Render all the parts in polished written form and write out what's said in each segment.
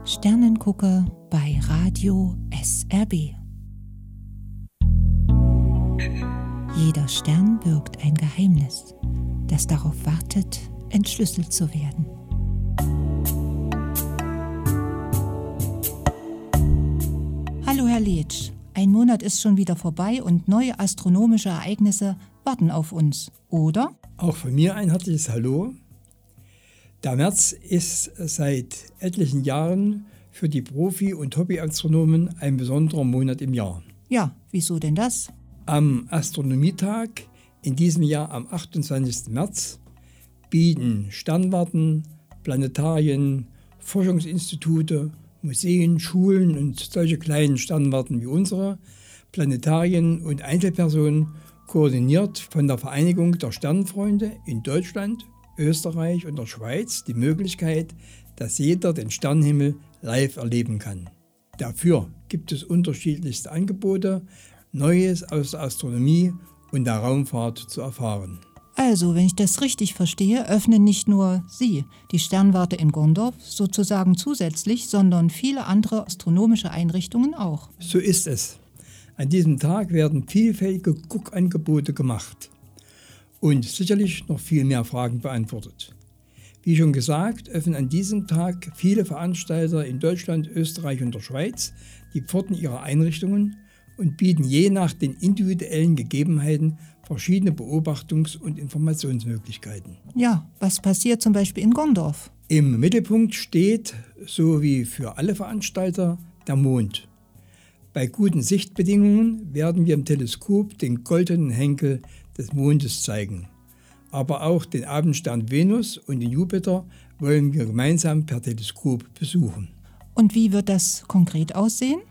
Sternengucker bei Radio SRB. Jeder Stern birgt ein Geheimnis, das darauf wartet, entschlüsselt zu werden. Hallo Herr Leetsch, ein Monat ist schon wieder vorbei und neue astronomische Ereignisse warten auf uns, oder? Auch von mir ein herzliches Hallo. Der März ist seit etlichen Jahren für die Profi- und Hobbyastronomen ein besonderer Monat im Jahr. Ja, wieso denn das? Am Astronomietag, in diesem Jahr am 28. März, bieten Sternwarten, Planetarien, Forschungsinstitute, Museen, Schulen und solche kleinen Sternwarten wie unsere, Planetarien und Einzelpersonen, koordiniert von der Vereinigung der Sternfreunde in Deutschland, Österreich und der Schweiz, die Möglichkeit, dass jeder den Sternenhimmel live erleben kann. Dafür gibt es unterschiedlichste Angebote, Neues aus der Astronomie und der Raumfahrt zu erfahren. Also, wenn ich das richtig verstehe, öffnen nicht nur Sie die Sternwarte in Gondorf sozusagen zusätzlich, sondern viele andere astronomische Einrichtungen auch. So ist es. An diesem Tag werden vielfältige Guckangebote gemacht und sicherlich noch viel mehr Fragen beantwortet. Wie schon gesagt, öffnen an diesem Tag viele Veranstalter in Deutschland, Österreich und der Schweiz die Pforten ihrer Einrichtungen und bieten je nach den individuellen Gegebenheiten verschiedene Beobachtungs- und Informationsmöglichkeiten. Ja, was passiert zum Beispiel in Gondorf? Im Mittelpunkt steht, so wie für alle Veranstalter, der Mond. Bei guten Sichtbedingungen werden wir im Teleskop den goldenen Henkel des Mondes zeigen. Aber auch den Abendstern Venus und den Jupiter wollen wir gemeinsam per Teleskop besuchen. Und wie wird das konkret aussehen?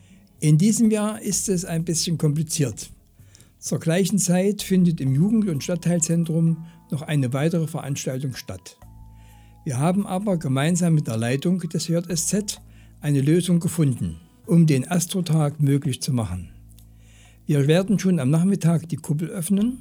In diesem Jahr ist es ein bisschen kompliziert. Zur gleichen Zeit findet im Jugend- und Stadtteilzentrum noch eine weitere Veranstaltung statt. Wir haben aber gemeinsam mit der Leitung des JSZ eine Lösung gefunden, um den Astrotag möglich zu machen. Wir werden schon am Nachmittag die Kuppel öffnen.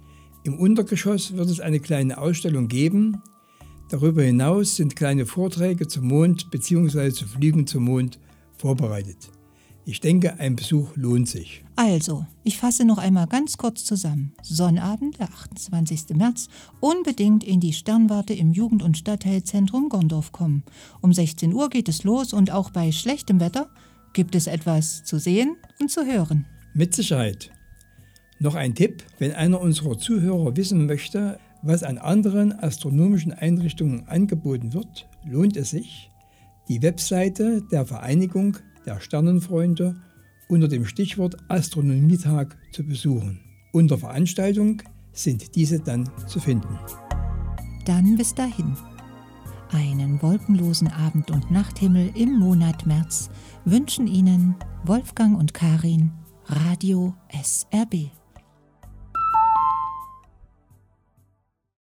Im Untergeschoss wird es eine kleine Ausstellung geben. Darüber hinaus sind kleine Vorträge zum Mond bzw. zu Flügen zum Mond vorbereitet. Ich denke, ein Besuch lohnt sich. Also, ich fasse noch einmal ganz kurz zusammen. Sonnabend, der 28. März, unbedingt in die Sternwarte im Jugend- und Stadtteilzentrum Gondorf kommen. Um 16 Uhr geht es los und auch bei schlechtem Wetter gibt es etwas zu sehen und zu hören. Mit Sicherheit. Noch ein Tipp, wenn einer unserer Zuhörer wissen möchte, was an anderen astronomischen Einrichtungen angeboten wird, lohnt es sich, die Webseite der Vereinigung der Sternenfreunde unter dem Stichwort Astronomietag zu besuchen. Unter Veranstaltung sind diese dann zu finden. Dann bis dahin. Einen wolkenlosen Abend- und Nachthimmel im Monat März wünschen Ihnen Wolfgang und Karin, Radio SRB.